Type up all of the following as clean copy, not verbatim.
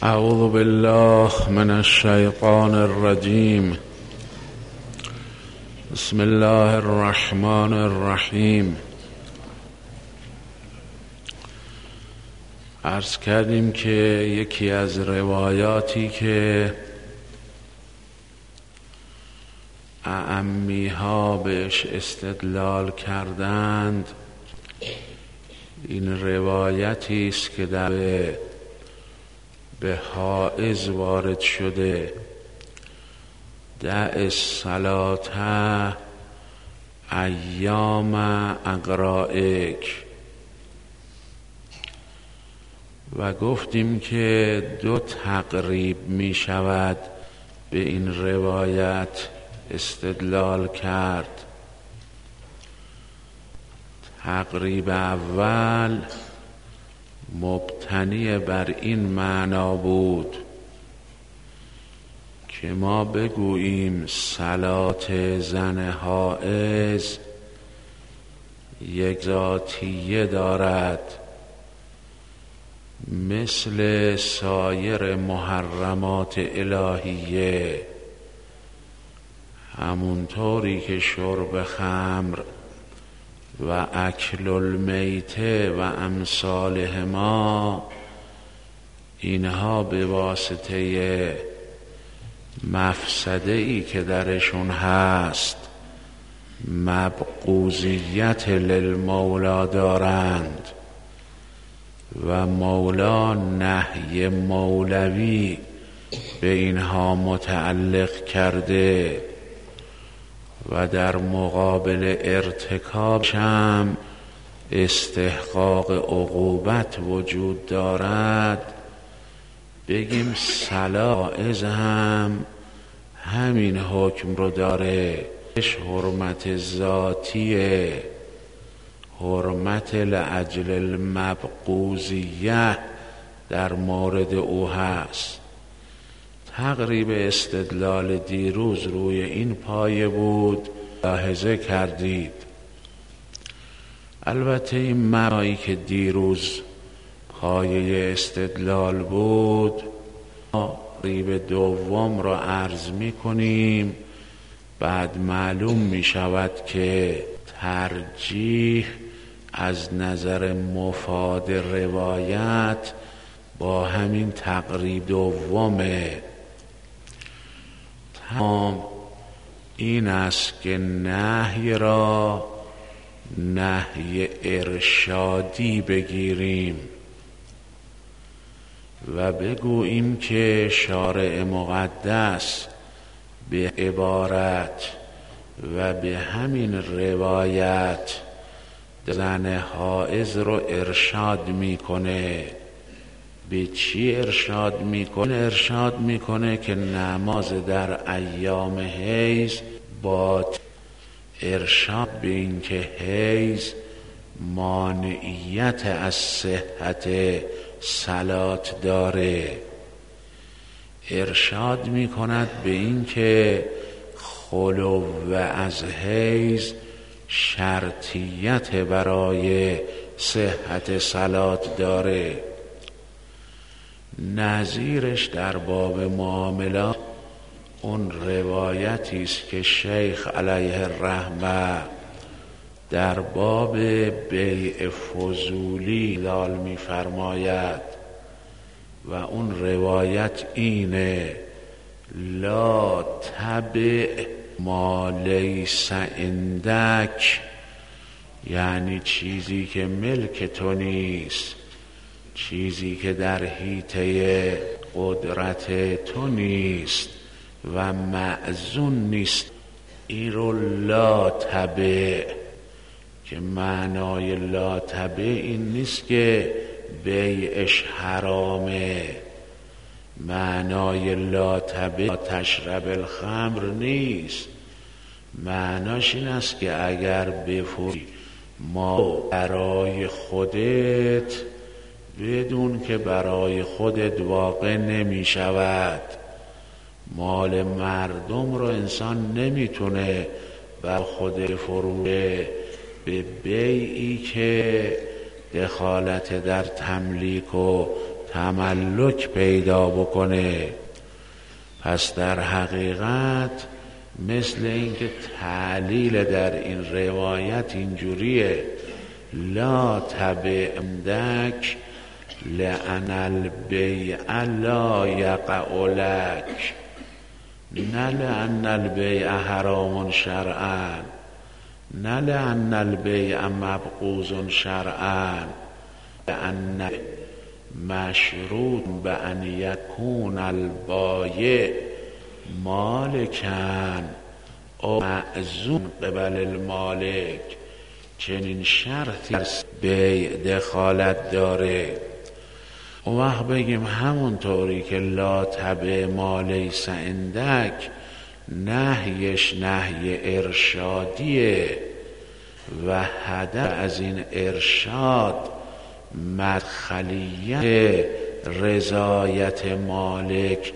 اعوذ بالله من الشیطان الرجیم. بسم الله الرحمن الرحیم. عرض کردیم که یکی از روایاتی که اعمی‌ها بهش استدلال کردند این روایتی است که در به حائض وارد شده: دع الصلاة ایام اقرائک. و گفتیم که دو تقریب می شود به این روایت استدلال کرد. تقریب اول مبتنی بر این معنا بود که ما بگوییم صلات زن حائض یک ذاتیه دارد مثل سایر محرمات الهیه، همونطوری که شرب خمر و اکل المیته و امثالهما اینها به واسطه مفسده ای که درشون هست مبغوضیت للمولا دارند و مولا نهی مولوی به اینها متعلق کرده و در مقابل ارتکابش هم استحقاق عقوبت وجود دارد، بگیم صلات هم همین حکم رو داره. حرمت ذاتیه، حرمت لأجل المبغوضیه در مورد او هست. تقریب استدلال دیروز روی این پایه بود، ملاحظه کردید. البته این معنایی که دیروز پایه استدلال بود تقریب دوم را عرض می کنیم، بعد معلوم می شود که ترجیح از نظر مفاد روایت با همین تقریب دومه. تمام این است که نهی را نهی ارشادی بگیریم و بگوییم که شارع مقدس به عبارت و به همین روایت زن حائض رو ارشاد میکنه. به چی ارشاد میکنه؟ ارشاد میکنه که نماز در ایام حیض با ارشاد به این که حیض مانعیت از صحت صلات داره، ارشاد میکند به این که خلو از حیض شرطیت برای صحت صلات داره. نظیرش در باب معاملات اون روایتی است که شیخ علیه الرحمه در باب بیع فضولی دال می فرماید و اون روایت اینه: لا تبع ما لیس عندک، یعنی چیزی که ملک تو نیست، چیزی که در حیطه قدرت تو نیست و معزون نیست، این رو لا تبع. که معنای لا تبع این نیست که بیعش حرامه، معنای لا تبع تشرب الخمر نیست، معناش این است که اگر بفروشی ما برای خودت بدون که برای خودت واقع نمی شود. مال مردم رو انسان نمیتونه بر خود فروشه به بیعی که دخالت در تملیک و تملک پیدا بکنه. پس در حقیقت مثل اینکه تعلیل در این روایت اینجوریه: لا تبع عندک لأن البیع لا یقع لک، نه لأن البیع حرام شرعا، نه لأن البیع مبغوض شرعا، لأن مشروط بأن یکون البایع مالکا او معزوم قبل المالک. چنین شرطی بیع دخالت داره. اون وقت بگیم همونطوری که لا تبع ما لیس عندک نهیش نهی ارشادیه و هدف از این ارشاد مدخلیت رضایت مالک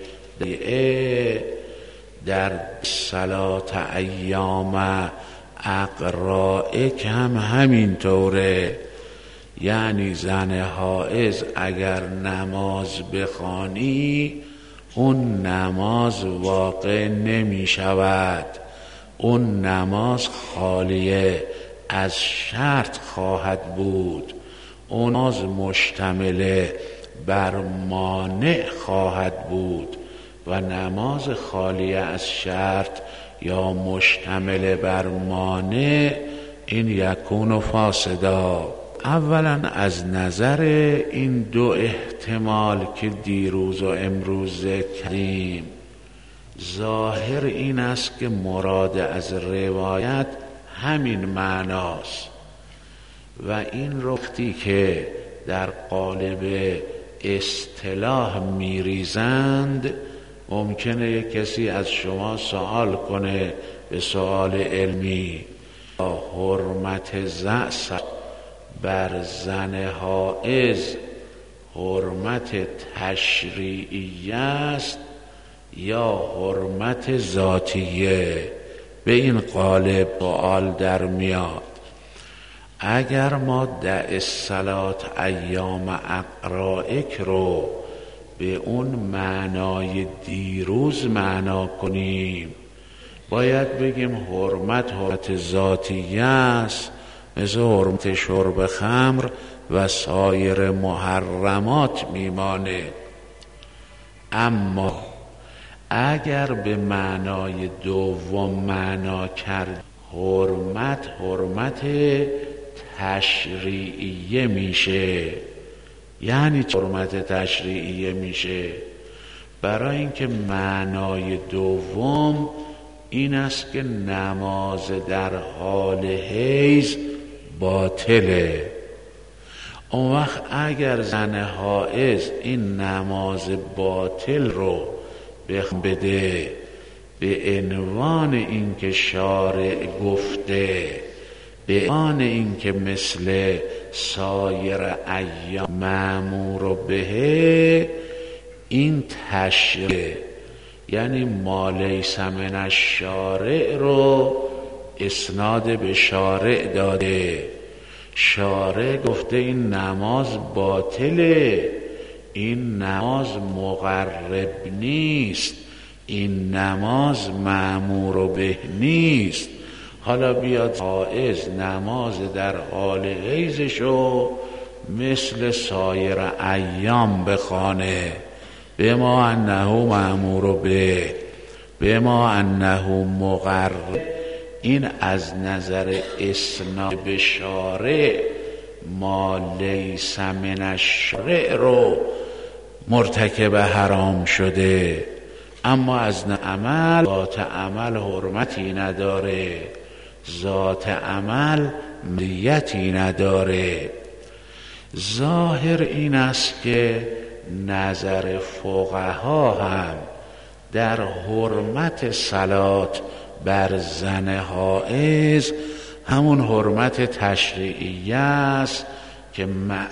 در صلات ایام اقرائک هم همین طوره. یعنی زن حائض اگر نماز بخوانی اون نماز واقع نمی شود، اون نماز خالیه از شرط خواهد بود، اون نماز مشتمل بر مانع خواهد بود و نماز خالیه از شرط یا مشتمل بر مانع این یکون فاسدا. اولا از نظر این دو احتمال که دیروز و امروز ذکر کردیم، ظاهر این است که مراد از روایت همین معناست و این رختی که در قالب اصطلاح میریزند ممکنه یک کسی از شما سوال کنه به سوال علمی: حرمت زعص بر زن حائض حرمت تشریعیه است یا حرمت ذاتیه؟ به این قالب سوال در میاد. اگر ما دع الصلات ایام اقرائک رو به اون معنای دیروز معنا کنیم، باید بگیم حرمت ذاتیه است، مثل حرمت شرب خمر و سایر محرمات میمانه. اما اگر به معنای دوم معنا کرد حرمت تشریعیه میشه. یعنی حرمت تشریعیه میشه برای اینکه معنای دوم این است که نماز در حال حیض باطله. اون وقت اگر زن حائض این نماز باطل رو بده به عنوان این که شارع گفته، به عنوان این که مثل سایر ایام مأمور به، این تشریع یعنی ما لیس من الشارع رو اسناد به شارع داده. شارع گفته این نماز باطله، این نماز مقرب نیست، این نماز مأمور به نیست. حالا بیاد حائض نماز در حال حیضشو مثل سایر ایام بخوانه، به ما انه مأمور به ما انه مقرب. این از نظر اسناد به شارع ما لیس من الشارع رو مرتکب حرام شده، اما از عمل ذات عمل حرمتی نداره، ذات عمل ملیتی نداره. ظاهر این است که نظر فقها هم در حرمت صلات بر زن حائض همون حرمت تشریعیه است که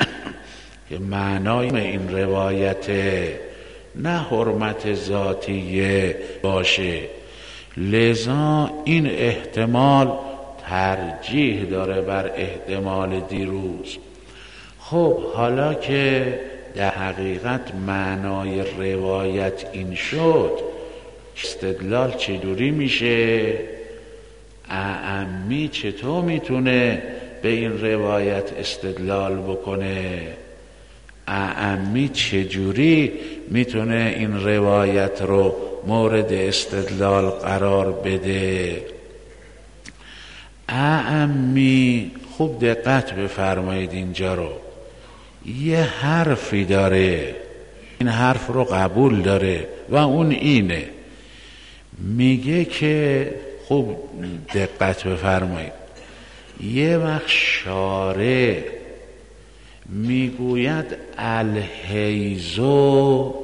معنای این روایته، نه حرمت ذاتیه باشه. لذا این احتمال ترجیح داره بر احتمال دیروز. خب حالا که در حقیقت معنای روایت این شد، استدلال چجوری میشه؟ اعمی چطور میتونه به این روایت استدلال بکنه؟ اعمی چجوری میتونه این روایت رو مورد استدلال قرار بده؟ اعمی خوب دقت بفرمایید اینجا رو، یه حرفی داره، این حرف رو قبول داره و اون اینه، میگه که خوب دقت بفرمایید، یه وقت شارع میگوید الحیزو،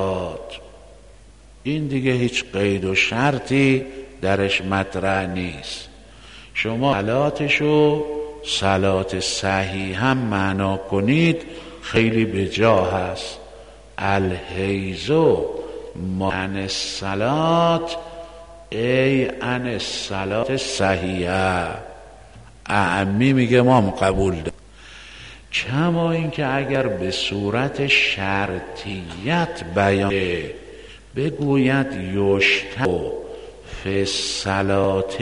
این دیگه هیچ قید و شرطی درش مطرح نیست. شما صلاتشو صلات صحیح هم معنا کنید خیلی به جا هست. الحیزو معنی الصلات ای عن الصلات صحیحه. اعمی میگه ما قبول داریم. کما این که اگر به صورت شرطیت بیان بگوید یشتر فی الصلات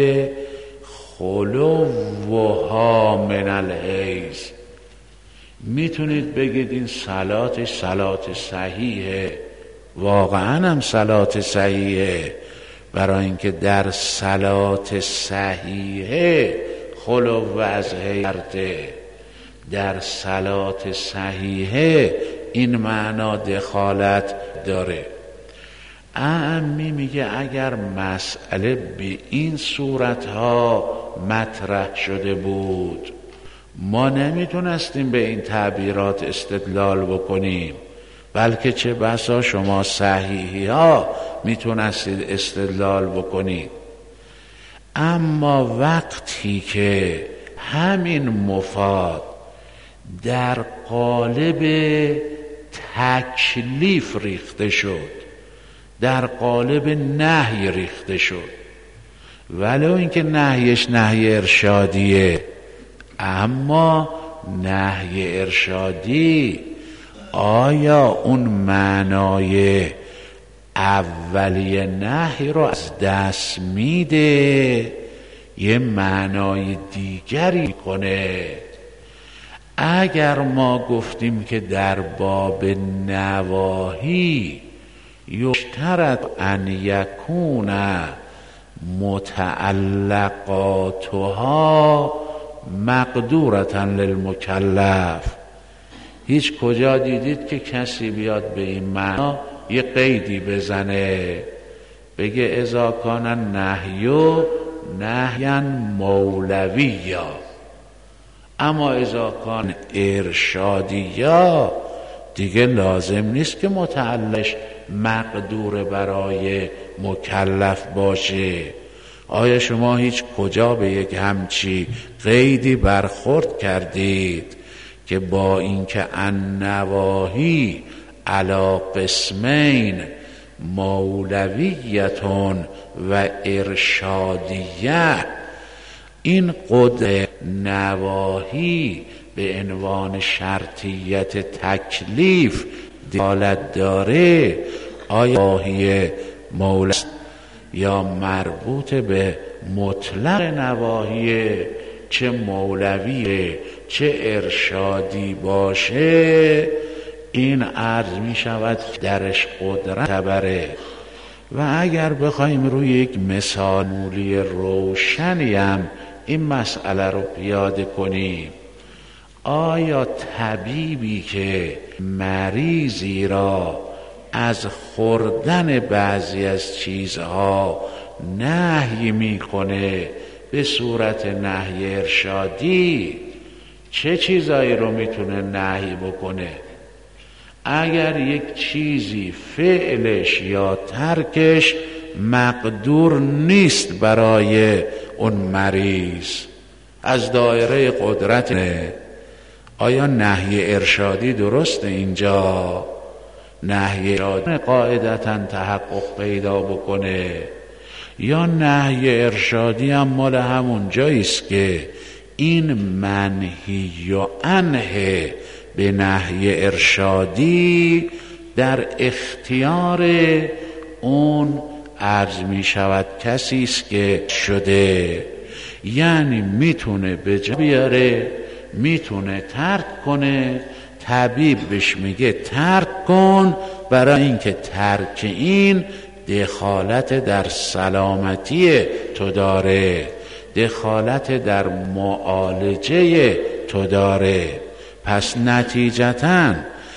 خلوها من الحیض، میتونید بگید این صلاتش صلات صحیحه، واقعا هم صلات صحیحه، برای اینکه در صلات صحیحه خلو از حیرته، در صلات صحیحه این معنا دخالت داره. اعمی میگه اگر مسئله به این صورتها مطرح شده بود ما نمیتونستیم به این تعبیرات استدلال بکنیم، بلکه چه بسا شما صحیحی ها میتونستید استدلال بکنید. اما وقتی که همین مفاد در قالب تکلیف ریخته شد، در قالب نهی ریخته شد، ولو اینکه نهیش نهی ارشادیه، اما نهی ارشادی آیا اون معنای اولیه نهی رو از دست میده یه معنای دیگری کنه؟ اگر ما گفتیم که در باب نواهی یشترط ان یکون متعلقاتها مقدورة للمکلف، هیچ کجا دیدید که کسی بیاد به این معنا یه قیدی بزنه بگه اذا کان النهی نهیا مولویا، اما اذا کان ارشادیا دیگه لازم نیست که متعلقش مقدور برای مکلف باشه. آیا شما هیچ کجا به یک همچی قیدی برخورد کردید که با اینکه النواهی علی قسمین مولویتون و ارشادیه، این قدر نواهی به عنوان شرطیت تکلیف دلالت داره؟ آیا نواهی مولا یا مربوط به مطلق نواهی، چه مولوی چه ارشادی باشه، این عرض می شود درش قدرت تبره. و اگر بخوایم روی یک مثال مولی روشنی هم این مسئله رو پیاده کنیم، آیا طبیبی که مریضی را از خوردن بعضی از چیزها نهی میکنه به صورت نهی ارشادی، چه چیزایی رو میتونه نهی بکنه؟ اگر یک چیزی فعلش یا ترکش مقدور نیست برای اون مریض، از دایره قدرت نه، آیا نهی ارشادی درسته اینجا؟ نهی ارشادی قاعدتاً تحقق پیدا بکنه، یا نهی ارشادی هم مال همون جاییست که این منهی و عنه به نهی ارشادی در اختیار اون عرض می شود کسی است که شده، یعنی میتونه به جا بیاره، میتونه ترک کنه. طبیب بهش میگه ترک کن، برای اینکه ترک این دخالت در سلامتی تو داره، دخالت در معالجه تو داره. پس نتیجتاً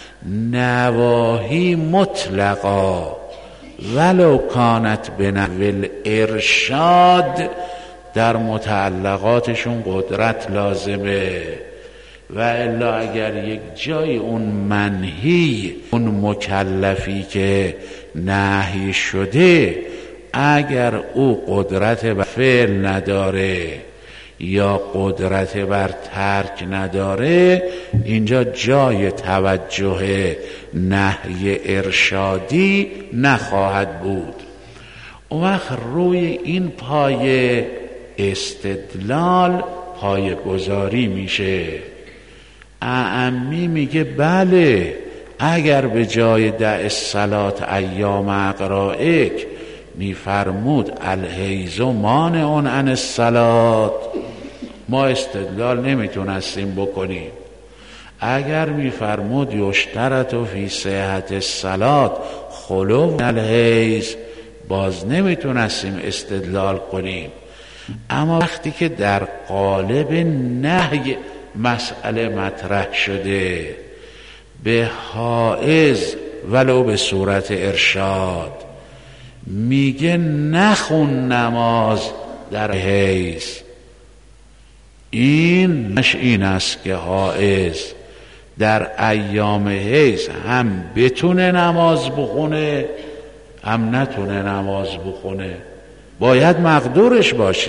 نواهی مطلقا ولو کانت به نحو ارشاد در متعلقاتشون قدرت لازمه، و الا اگر یک جای اون منهی، اون مکلفی که نهی شده، اگر او قدرت بر فعل نداره یا قدرت بر ترک نداره، اینجا جای توجه نهی ارشادی نخواهد بود. اون وقت روی این پایه استدلال پایه گذاری میشه. اعمی میگه بله، اگر به جای دع الصلاة ایام اقرائک میفرمود الحیض مانع عن الصلاة، ما استدلال نمیتونستیم بکنیم. اگر میفرمود یشترط فی صحت الصلاة خلو من الحیض، باز نمیتونستیم استدلال کنیم. اما وقتی که در قالب نهی مسئله مطرح شده، به حائض ولو به صورت ارشاد میگه نخون نماز در حیض، این است که حائض در ایام حیض هم بتونه نماز بخونه هم نتونه نماز بخونه، باید مقدورش باشه.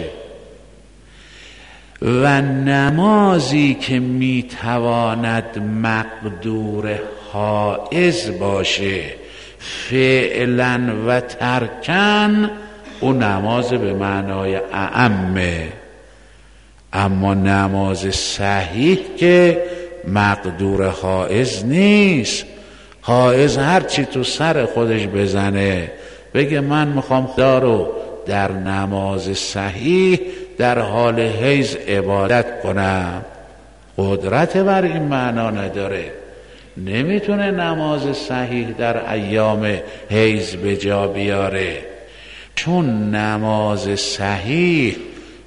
و نمازی که میتواند مقدور حائض باشه فعلا و ترکن، اون نماز به معنای اعمه. اما نماز صحیح که مقدور حائض نیست. حائض هرچی تو سر خودش بزنه، بگه من میخوام خدا رو در نماز صحیح در حال حیض عبادت کنم، قدرت بر این معنا نداره، نمیتونه نماز صحیح در ایام حیض به جا بیاره. چون نماز صحیح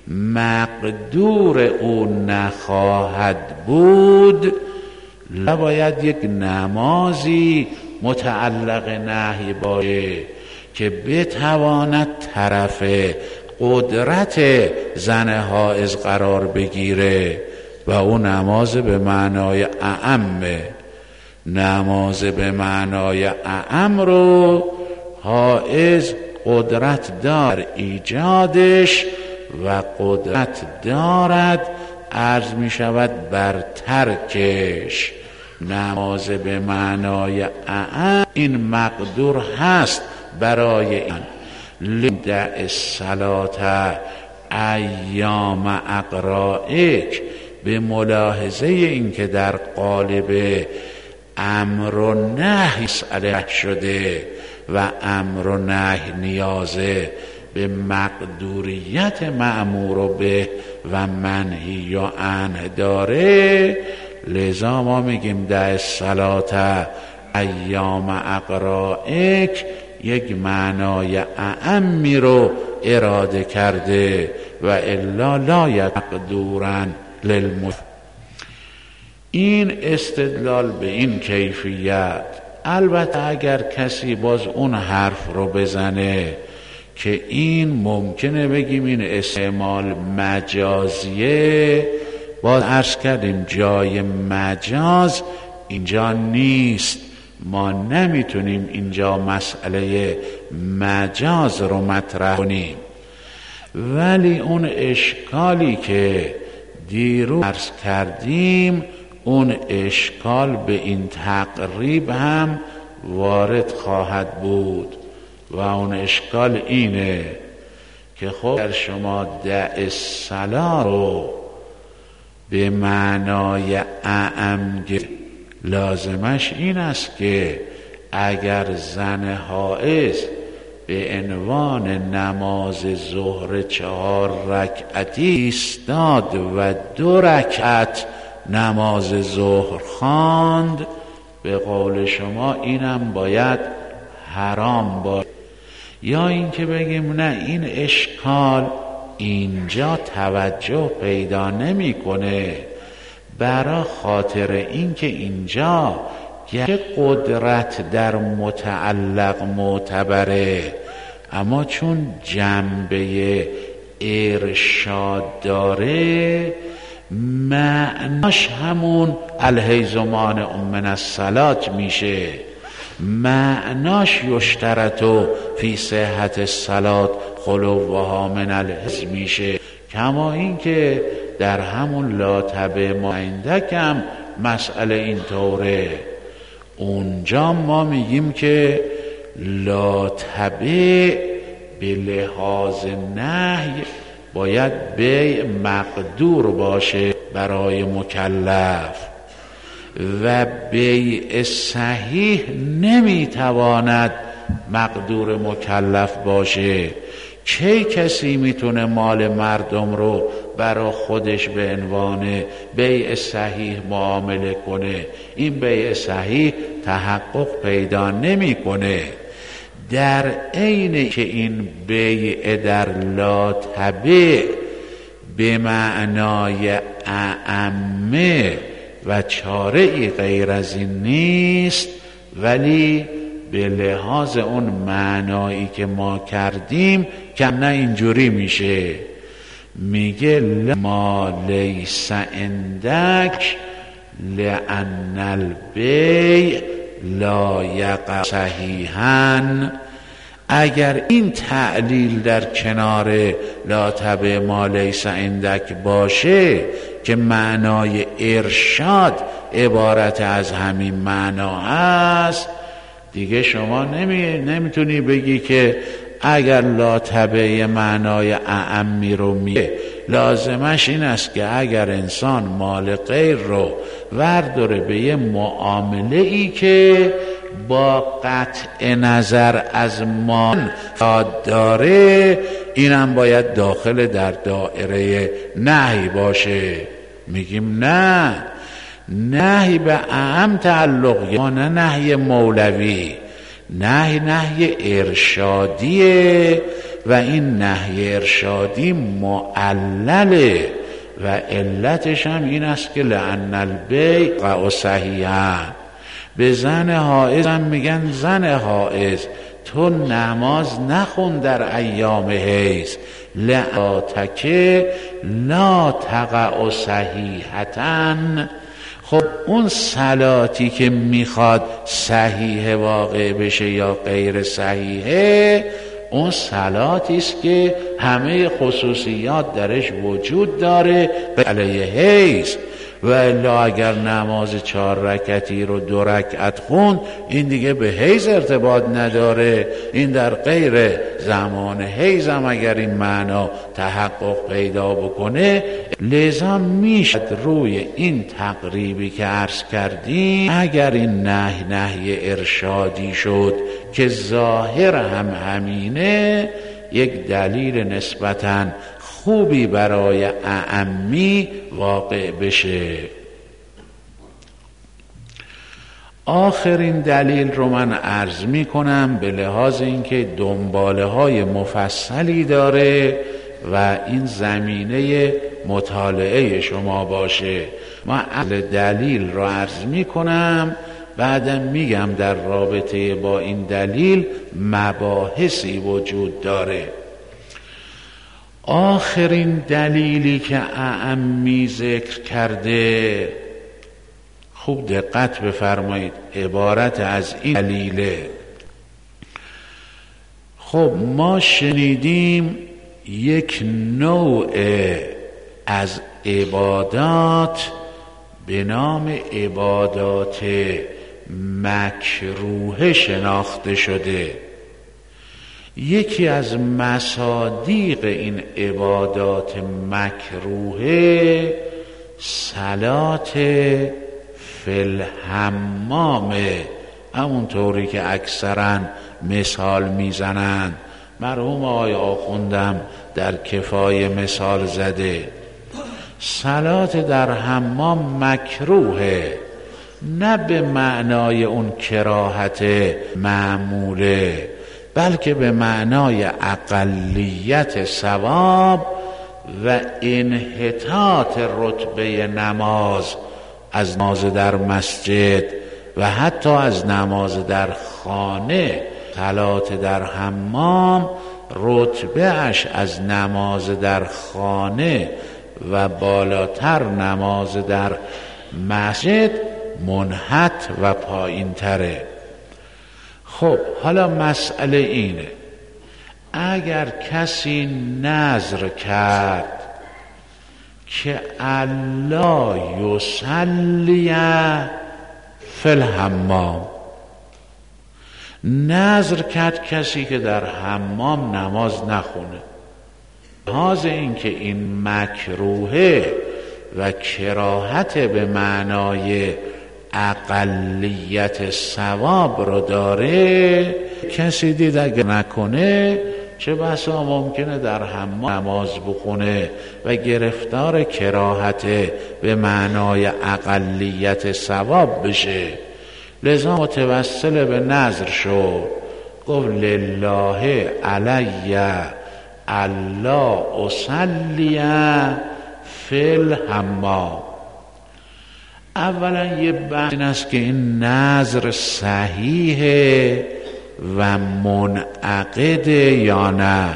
مقدور او نخواهد بود، باید یک نمازی متعلق نهی باشه که بتواند طرف قدرت زن حائض قرار بگیره، و اون نماز به معنای اعمه. نماز به معنای اعم رو حائض قدرت دار ایجادش و قدرت دارد عرض می شود بر ترکش. نماز به معنای اعم این مقدور هست برای این. لدع الصلاة ایام اقرائک، به ملاحظه این که در قالب امر و نهی مسئله شده و امر و نهی نیازه به مقدوریت مأمور به و منهی و عنه داره، لذا ما میگیم دع الصلاة ایام اقرائک یک معنای اعمی رو اراده کرده، و الا لا یقدورا للمف. این استدلال به این کیفیت. البته اگر کسی باز اون حرف رو بزنه که این ممکنه بگیم این استعمال مجازیه، باز عرض کردیم جای مجاز اینجا نیست، ما نمیتونیم اینجا مسئله مجاز رو مطرح کنیم. ولی اون اشکالی که دیروز عرض کردیم، اون اشکال به این تقریب هم وارد خواهد بود، و اون اشکال اینه که خب اگر شما دع الصلاة رو به معنای اعم لازمش این است که اگر زن حائض به عنوان نماز ظهر 4 رکعتی ایستاد و 2 رکعت نماز ظهر خواند، به قول شما اینم باید حرام باشه. یا اینکه بگیم نه، این اشکال اینجا توجه پیدا نمیکنه، برای خاطر اینکه اینجا یه قدرت در متعلق معتبره، اما چون جنبه ارشاد داره معناش همون الحیض مانع من الصلاة میشه، معناش یشترطو فی صحت الصلاة خلوها من الحیض میشه. کما این که در همون لا تبع ما عندک هم مسئله اینطوره. اونجا ما میگیم که لا تبع به لحاظ نهی باید بیع مقدور باشه برای مکلف و بیع صحیح نمیتواند مقدور مکلف باشه. چه کسی میتونه مال مردم رو برای خودش به عنوان بیع صحیح معامله کنه؟ این بیع صحیح تحقق پیدا نمیکنه. در عین که این بیع در لا تبع به معنای اعمه و چاره ای غیر از این نیست، ولی به لحاظ اون معنایی که ما کردیم که نه اینجوری میشه. میگه ما لیس عندک لأن البیع لا یقع صحیحا. اگر این تعلیل در کنار لا تبع ما لیس عندک باشه که معنای ارشاد عبارت از همین معنا هست، دیگه شما نمیتونی بگی که اگر لا تبع معنای اعمی رو میگه، لازمش این است که اگر انسان مال غیر رو ورداره به یه معامله ای که با قطع نظر از مال داره، اینم باید داخل در دایره نهی باشه. میگیم نه، نهی به اعم تعلق یا نه نهی مولوی، نهی ارشادیه و این نهی ارشادی معلله و علتش هم این است که لأن البیع صحیحا. به زن حائض هم میگن زن حائض تو نماز نخون در ایام حیض، لعاتک لا تقع صحیحتاً. خب اون صلاتی که میخواد صحیح واقع بشه یا غیر صحیحه، اون صلاتی است که همه خصوصیات درش وجود داره علیه حیض. و الا اگر نماز 4 رکعتی رو 2 رکعت خوند، این دیگه به حیض ارتباط نداره، این در غیر زمان حیض هم اگر این معنا تحقق پیدا بکنه. لذا میشد روی این تقریبی که عرض کردیم، اگر این نهی ارشادی شد که ظاهر هم همینه، یک دلیل نسبتاً خوبی برای اعمی واقع بشه. آخرین دلیل رو من عرض می کنم به لحاظ اینکه دنباله های مفصلی داره و این زمینه مطالعه شما باشه. من اصل دلیل رو عرض می کنم، بعدم میگم در رابطه با این دلیل مباحثی وجود داره. آخرین دلیلی که اعمی ذکر کرده، خوب دقت بفرمایید، عبارت از این دلیله. خب ما شنیدیم یک نوع از عبادات به نام عبادات مکروه شناخته شده. یکی از مصادیق این عبادات مکروه صلات فی الحمام، همون طوری که اکثرا مثال میزنند. مرحوم آقای آخوندم در کفایه مثال زده. صلات در حمام مکروهه، نه به معنای اون کراهت معموله، بلکه به معنای اقلیت ثواب و انحطاط رتبه نماز، از نماز در مسجد و حتی از نماز در خانه. صلات در حمام رتبه اش از نماز در خانه و بالاتر نماز در مسجد منحط و پایین تره. خب حالا مسئله اینه، اگر کسی نذر کرد که الا یصلی فی الحمام، نذر کرد کسی که در حمام نماز نخونه، لحاظ این که این مکروهه و کراهت به معنای اقلیت ثواب رو داره، کسی دید اگر نکنه چه بسا ممکنه در حمام نماز بخونه و گرفتار کراهت به معنای اقلیت ثواب بشه. لذا متوسل به نذر شد، گفت لله علی الا اصلی فی الحمام. اولا یه بحث این است که این نذر صحیحه و منعقده یا نه.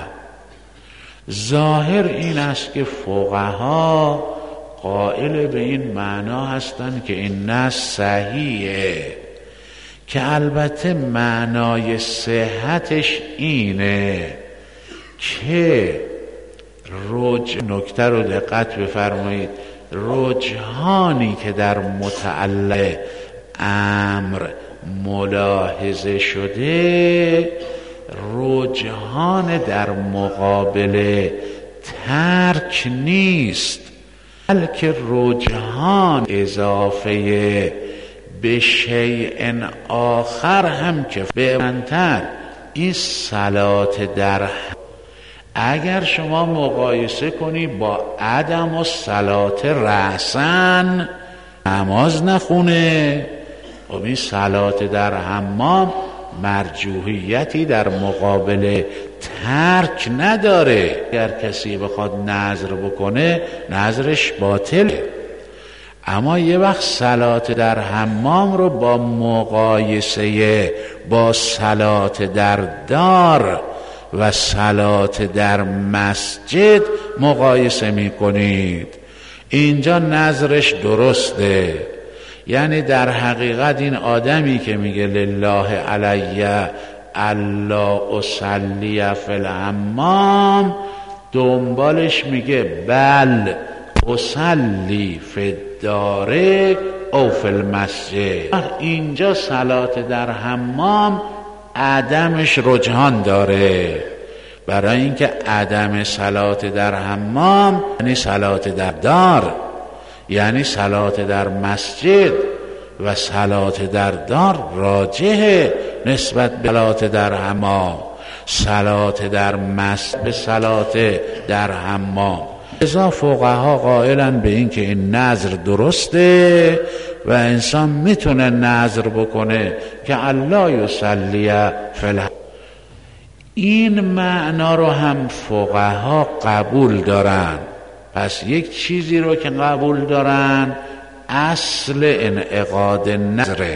ظاهر این است که فقها قائل به این معنا هستند که این نذر صحیحه، که البته معنای صحتش اینه که نکته رو دقت بفرمایید، رجحانی که در متعلق امر ملاحظه شده رجحان در مقابل ترک نیست، بلکه رجحان اضافه به شیء آخر هم که به منتر این صلات در، اگر شما مقایسه کنی با عدم و صلات رأسن نماز نخونه، خب این صلات در حمام مرجوحیتی در مقابل ترک نداره. اگر کسی بخواد نذر بکنه نذرش باطله، اما یه وقت صلات در حمام رو با مقایسه با صلات در دار و صلات در مسجد مقایسه می کنید، اینجا نظرش درسته. یعنی در حقیقت این آدمی که میگه لله علی الا اصلی فی الحمام، دنبالش میگه بل اصلی فی الدار او فی المسجد. اینجا صلات در حمام عدمش رجحان داره، برای اینکه عدم صلات در حمام یعنی صلات در دار، یعنی صلات در مسجد، و صلات در دار راجحه نسبت به صلات در حمام. صلات در مسجد به صلات در حمام. لذا فقها قائلن به این که این نذر درسته و انسان میتونه نذر بکنه که الله یصلی فی الحمام. این معنا رو هم فقها قبول دارن. پس یک چیزی رو که قبول دارن اصل انعقاد نذره.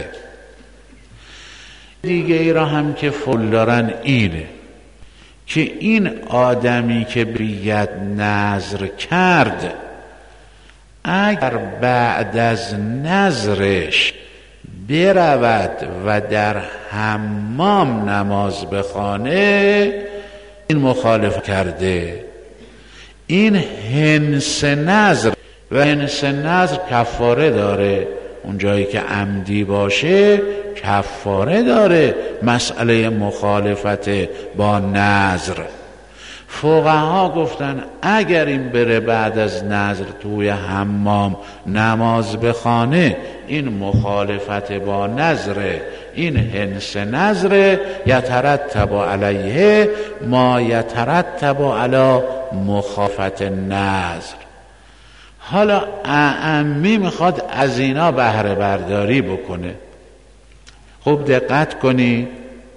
دیگه ای را هم که فقها دارن اینه که این آدمی که بیت نذر کرد اگر بعد از نذرش برود و در حمام نماز بخوانه، این مخالف کرده. این هنس نذر و هنس نذر کفاره داره، اون جایی که عمدی باشه کفاره داره مسئله مخالفت با نذر. فقها گفتن اگر این بره بعد از نذر توی حمام نماز بخوانه این مخالفت با نظر، این هنس نظر، یترتب علیه ما یترتب علی مخالفت نظر. حالا اعمی میخواد از اینا بهره برداری بکنه. خوب دقت کنی،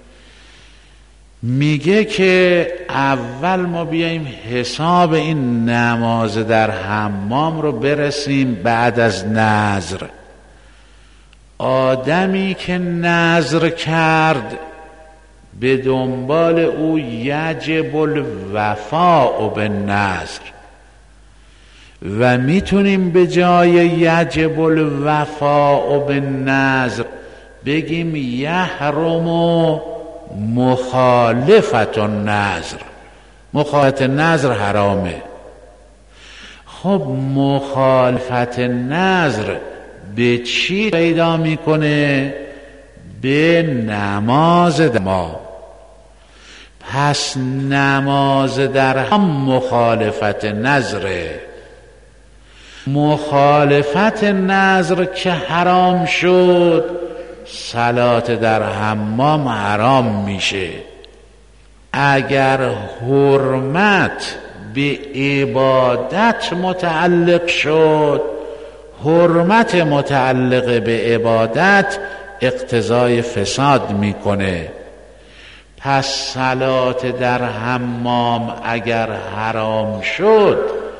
میگه که اول ما بیاییم حساب این نماز در حمام رو برسیم بعد از نذر. آدمی که نذر کرد به دنبال او یجب الوفاء بالنذر، و میتونیم به جای یجب الوفاء بالنذر بگیم یحرم مخالفت النذر. مخالفت نذر حرامه. خب مخالفت نذر به چی پیدا میکنه؟ به نماز ما. پس نماز در هم مخالفت نذره. مخالفت نذر که حرام شد، صلات در حمام حرام میشه. اگر حرمت به عبادت متعلق شد، حرمت متعلق به عبادت اقتضای فساد میکنه. پس صلات در حمام اگر حرام شد،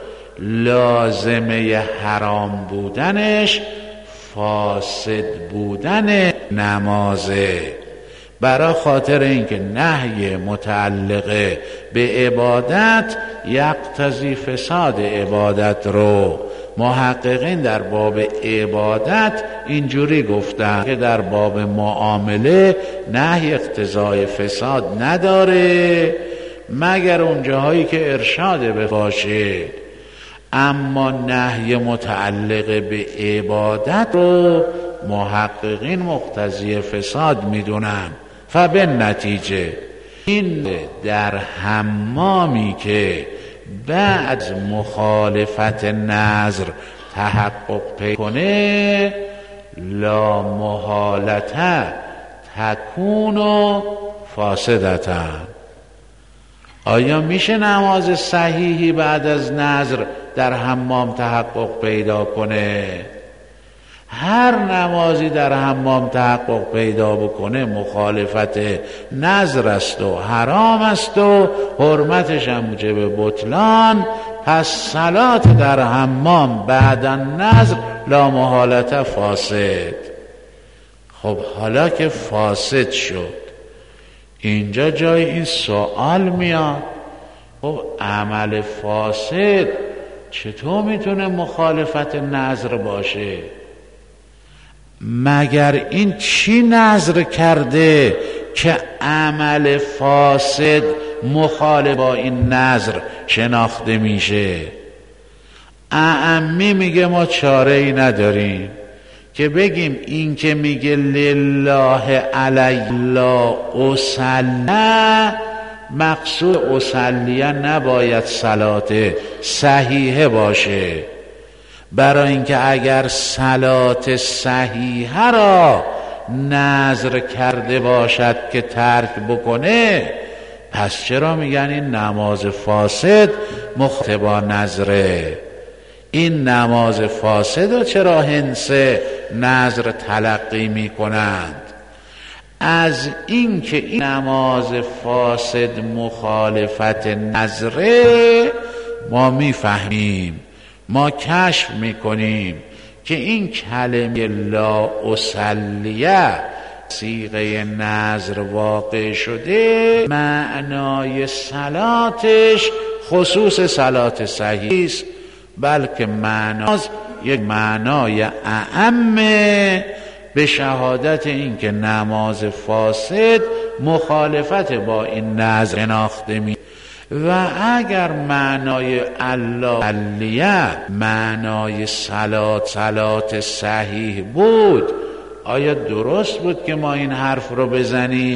لازمه حرام بودنش فاسد بودن نمازه. برای خاطر اینکه نهی متعلق به عبادت یقتضی فساد عبادت رو محققین در باب عبادت اینجوری گفتن که در باب معامله نهی اقتضای فساد نداره مگر اون جاهایی که ارشاد باشه، اما نهی متعلق به عبادت رو محققین مقتضی فساد میدونن. فبه نتیجه این در حمامی که بعد مخالفت نذر تحقق پیدا کنه، لا محالته تکون فاسدتا. آیا میشه نماز صحیحی بعد از نذر در حمام تحقق پیدا کنه؟ هر نمازی در حمام تحقق پیدا بکنه مخالفت نذر است و حرام است و حرمتش هم موجب بطلان. پس صلات در حمام بعد نذر لا محالت فاسد. خب حالا که فاسد شد، اینجا جای این سوال میاد، خب عمل فاسد چطور میتونه مخالفت نذر باشه؟ مگر این چی نذر کرده که عمل فاسد مخالف با این نذر شناخته میشه؟ اعمی میگه ما چاره ای نداریم که بگیم این که میگه لله علی لا اصلی، مقصود اصلیه نباید صلات صحیحه باشه. برای اینکه اگر صلات صحیحه را نذر کرده باشد که ترک بکنه، پس چرا میگن این نماز فاسد مخالف با نذره؟ این نماز فاسد رو چرا هنس نذر تلقی میکنند؟ از این که این نماز فاسد مخالفت نذره ما میفهمیم، ما کشف میکنیم که این کلمه لا اصلیه صیغه نذر واقع شده، معنای صلاتش خصوص صلات صحیح است، بلکه معناش یک معنای اعمه به شهادت این که نماز فاسد مخالفت با این نذر شناخته می. و اگر معنای الله علیه معنای صلات صحیح بود، آیا درست بود که ما این حرف رو بزنیم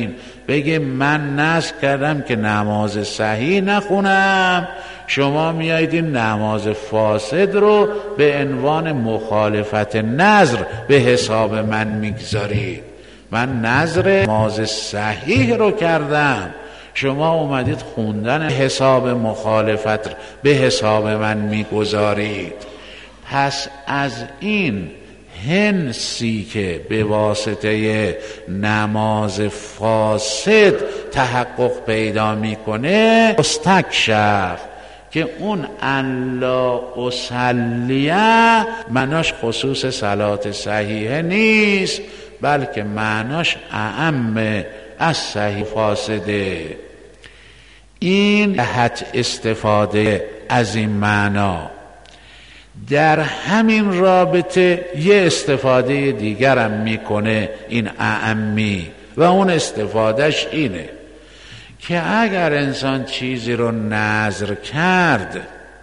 بگه من نذر کردم که نماز صحیح نخونم، شما میایید این نماز فاسد رو به عنوان مخالفت نذر به حساب من میگذارید. من نذر نماز صحیح رو کردم، شما اومدید خوندن حساب مخالفت به حساب من میگذارید. پس از این هنسی که به واسطه نماز فاسد تحقق پیدا میکنه استکشف که اون الا اصلیه معناش خصوص صلات صحیحه نیست، بلکه معناش اعم از صحیح فاسده. این حد استفاده از این معنا. در همین رابطه یه استفاده دیگرم میکنه این اعمی و اون استفادهش اینه که اگر انسان چیزی رو نذر کرد،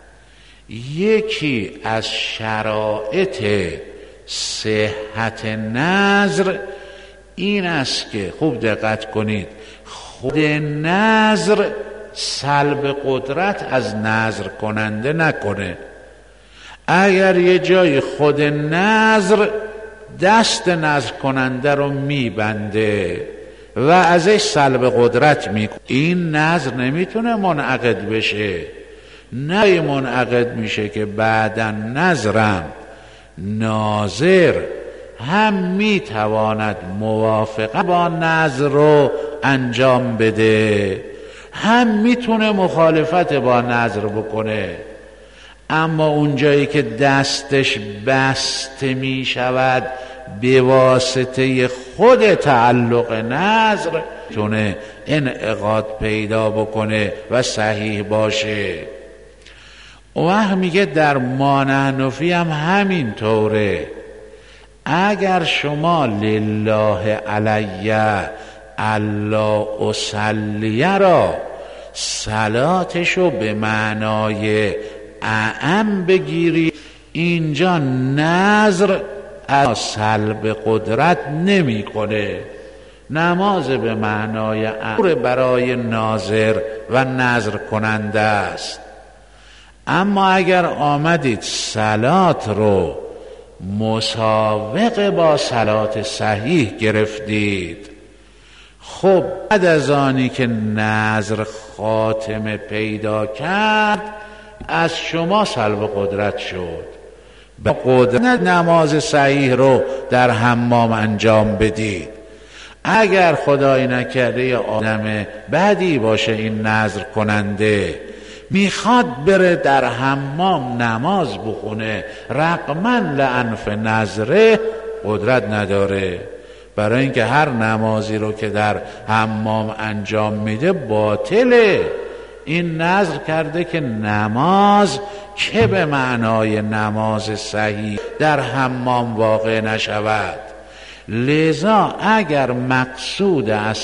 یکی از شرایط صحت نذر این است که خوب دقت کنید خود نذر سلب قدرت از نذر کننده نکنه. اگر یه جای خود نذر دست نذر کننده رو میبنده و ازش سلب قدرت میکنه، این نذر نمیتونه منعقد بشه. نه منعقد میشه که بعدا نذرم ناظر هم میتواند موافقه با نذر رو انجام بده، هم میتونه مخالفت با نذر بکنه. اما اونجایی که دستش بسته می شود به واسطه خود تعلق نذر، تونه انعقاد پیدا بکنه و صحیح باشه. و میگه در مانحنفی هم همین طوره. اگر شما لله علیه الا اصلیه را صلاتشو به معنای اعم بگیری، اینجا نذر از سلب قدرت نمی کنه. نماز به معنای امر برای ناظر و نذر کننده است. اما اگر آمدید صلات رو مساوق با صلات صحیح گرفتید، خب بعد از آنی که نذر خاتمه پیدا کرد از شما سلب قدرت شد، به قدرت نماز صحیح رو در حمام انجام بدید. اگر خدای نکرده یه آدم بدی باشه این نذر کننده، میخواد بره در حمام نماز بخونه، رغما لانف نذره قدرت نداره، برای اینکه هر نمازی رو که در حمام انجام میده باطله. این نذر کرده که نماز که به معنای نماز صحیح در حمام واقع نشود. لذا اگر مقصود از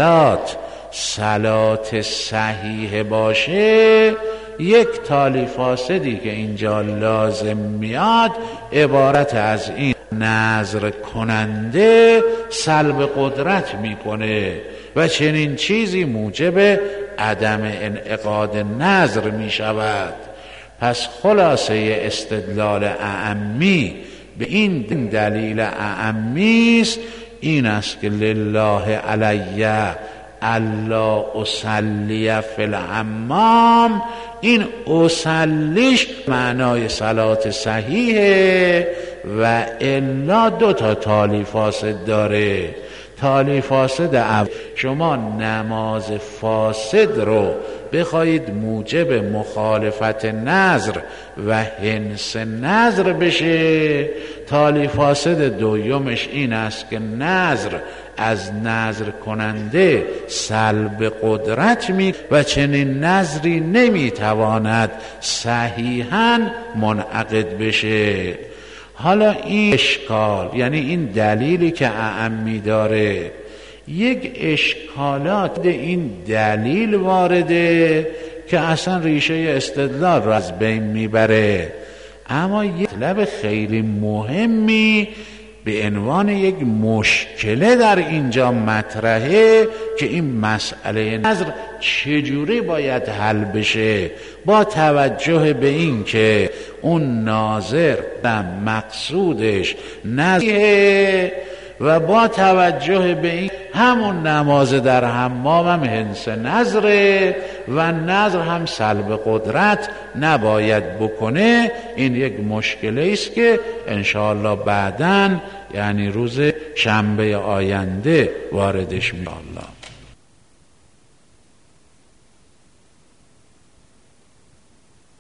صلات صحیح باشه، یک تالی فاسدی که اینجا لازم میاد عبارت از این نذر کننده سلب قدرت میکنه و چنین چیزی موجب عدم انعقاد نذر میشود. پس خلاصه استدلال اعمی به این دلیل اعمی است، این است که لله علیه الا اصلی فی الحمام، این اصلیش معنای صلات صحیحه و الا دو تا تالی فاسد داره. تالی فاسد اول، شما نماز فاسد رو بخواهید موجب مخالفت نذر و حنس نذر بشه. تالی فاسد دویمش این است که نذر از نذر کننده سلب قدرت می و چنین نذری نمیتواند صحیحاً منعقد بشه. حالا این اشکال، یعنی این دلیلی که اعمی داره، یک اشکالات این دلیل وارده که اصلا ریشه استدلال را از بین میبره. اما یک مطلب خیلی مهمی به عنوان یک مشکله در اینجا مطرحه که این مسئله نظر چجوری باید حل بشه، با توجه به این که اون ناظر مقصودش نظره و با توجه به این همون نماز در حمام هم هنس نظره و نظر هم سلب قدرت نباید بکنه. این یک مشکلی است که انشاءالله بعداً یعنی روز شنبه آینده واردش میشه.